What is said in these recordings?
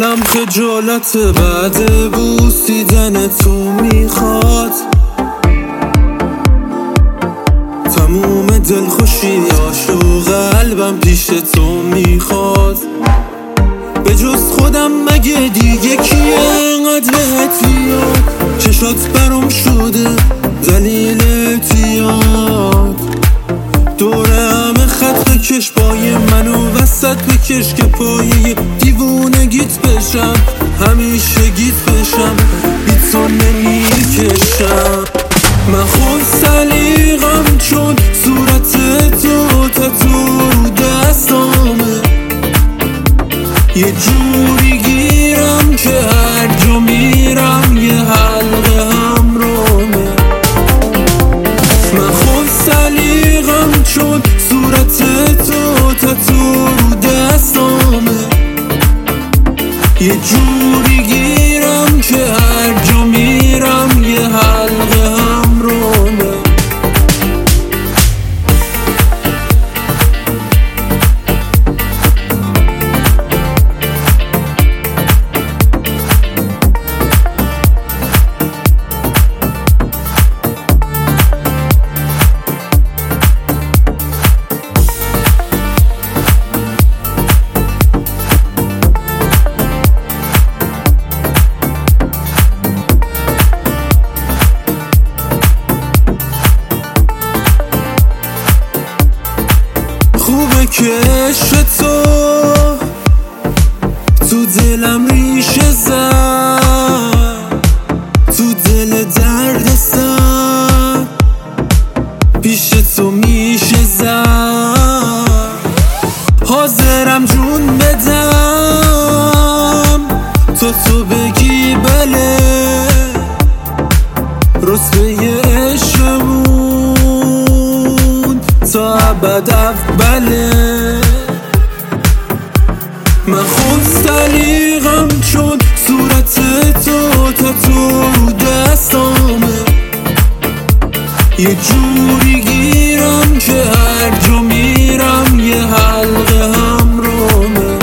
دلم خجالت بعد بوسیدن تو میخواد، تموم دلخوشیاشو قلبم پیش تو میخواد. به جز خودم مگه دیگه کیه انقدر بهت بیاد؟ چشات برام شده دلیل اعتیاد، دوره همه خط بکش پای منو وسط بکش که پایه دیوونگیت بشم، همیشه گیت بشم بی تو نمیکشم. من خود سلیقم چون صورت تو تتو رو دستامه، یه جوری گیرم که هر جا میرم یه حلقه همراهمه. من خود سلیقم چون صورت تو تتو رو دستامه، یه جوری گیرم که هر جا میرم یه حلقه همراهمه. خوبه که عشق تو دلم ریشه زد، تو دل درد سر پیش تو میشه زد. حاضرم جون بدم تو بگی بله، رتبه عشقمون تا ابد اوله. من خود سلیقم چون صورت تو تتو رو دستامه، یه جوری گیرم که هر جا میرم یه حلقه همراهمه.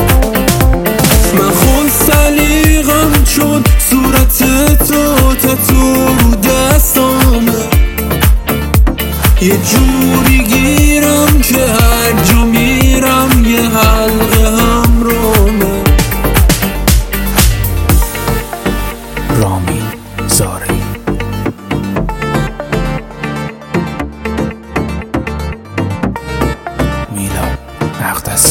من خود سلیقم چون صورت تو تتو رو دستامه، یه جوری گیرم که هر جا میرم یه حلقه همراهمه. رامین زارعی. میلاد مقدسی.